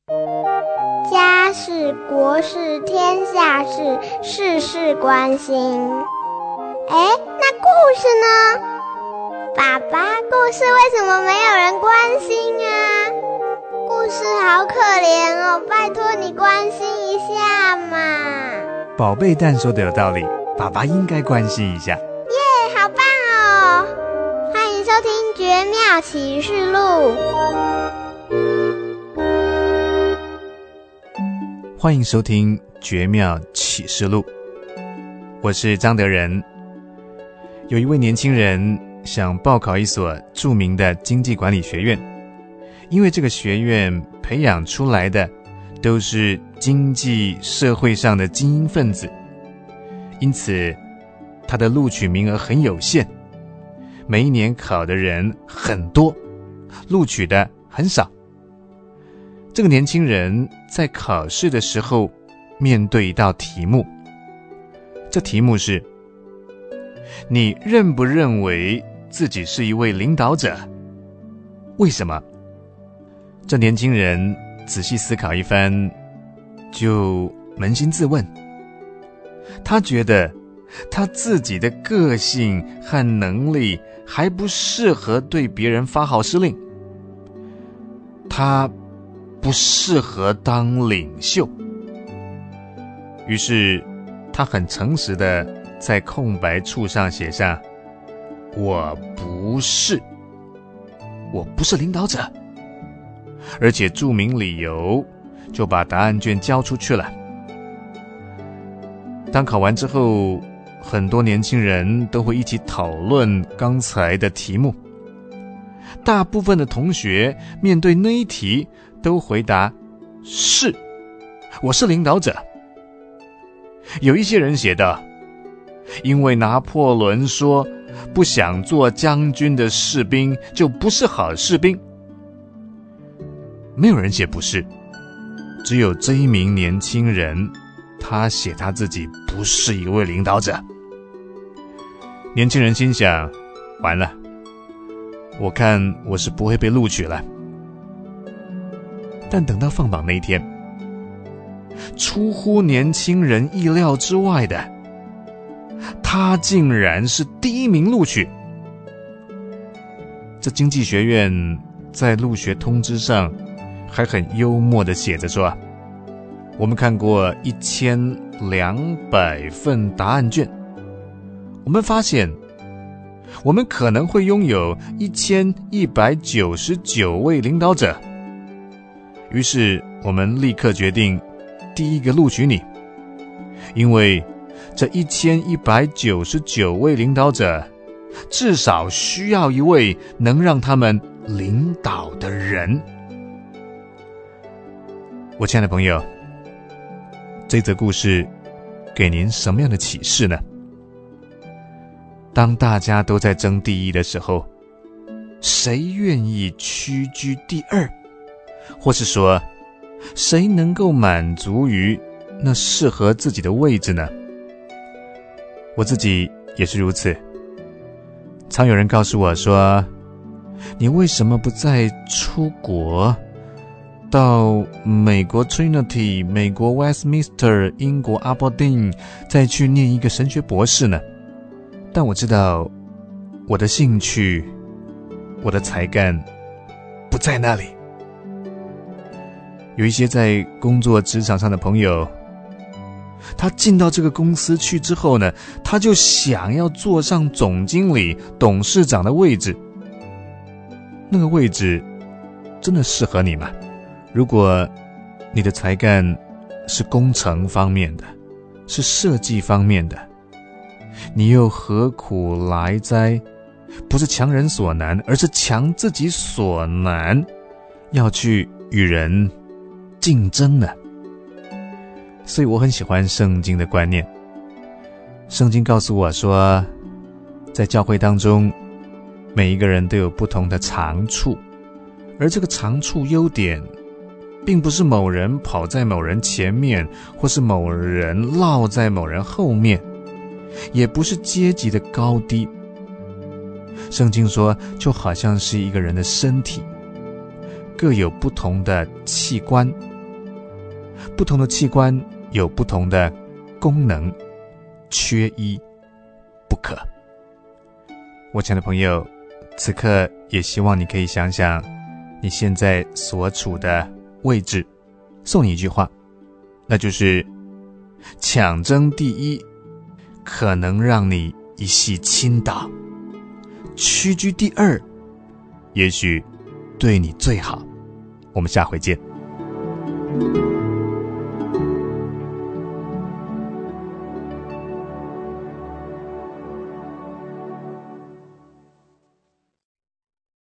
家事、国事、天下事，事事关心。那故事呢？爸爸，故事为什么没有人关心啊？故事好可怜哦，拜托你关心一下嘛。 宝贝蛋说的有道理，爸爸应该关心一下。 耶，好棒哦！欢迎收听《绝妙启示录》。 欢迎收听《绝妙启示录》，我是张德仁。有一位年轻人想报考一所著名的经济管理学院，因为这个学院培养出来的都是经济社会上的精英分子，因此他的录取名额很有限，每一年考的人很多，录取的很少。这个年轻人在考试的时候面对一道题目，这题目是：你认不认为自己是一位领导者？为什么？这年轻人仔细思考一番，就扪心自问，他觉得他自己的个性和能力还不适合对别人发号施令，他不适合当领袖。于是他很诚实地在空白处上写上：我不是领导者，而且注明理由，就把答案卷交出去了。当考完之后，很多年轻人都会一起讨论刚才的题目。大部分的同学面对那一题都回答：是，我是领导者。有一些人写道：因为拿破仑说不想做将军的士兵就不是好士兵。没有人写不是，只有这一名年轻人，他写他自己不是一位领导者。年轻人心想：完了，我看我是不会被录取了。但等到放榜那一天，出乎年轻人意料之外的，他竟然是第一名录取。这经济学院在入学通知上还很幽默地写着说：我们看过1200份答案卷，我们发现我们可能会拥有1199位领导者，于是我们立刻决定第一个录取你，因为这1199位领导者至少需要一位能让他们领导的人。我亲爱的朋友，这则故事给您什么样的启示呢？当大家都在争第一的时候，谁愿意屈居第二？或是说，谁能够满足于那适合自己的位置呢？我自己也是如此。常有人告诉我说：你为什么不再出国，到美国 Trinity、美国 Westminster、英国 Aberdeen 再去念一个神学博士呢？但我知道，我的兴趣，我的才干不在那里。有一些在工作职场上的朋友，他进到这个公司去之后呢，他就想要坐上总经理、董事长的位置。那个位置真的适合你吗？如果你的才干是工程方面的，是设计方面的，你又何苦来哉？不是强人所难，而是强自己所难，要去与人竞争呢？所以我很喜欢圣经的观念。圣经告诉我说，在教会当中，每一个人都有不同的长处，而这个长处优点并不是某人跑在某人前面，或是某人落在某人后面，也不是阶级的高低。圣经说，就好像是一个人的身体，各有不同的器官， 不同的器官有不同的功能，缺一不可。我亲爱的朋友，此刻也希望你可以想想你现在所处的位置，送你一句话，那就是抢争第一可能让你一夕倾倒，屈居第二也许对你最好。我们下回见。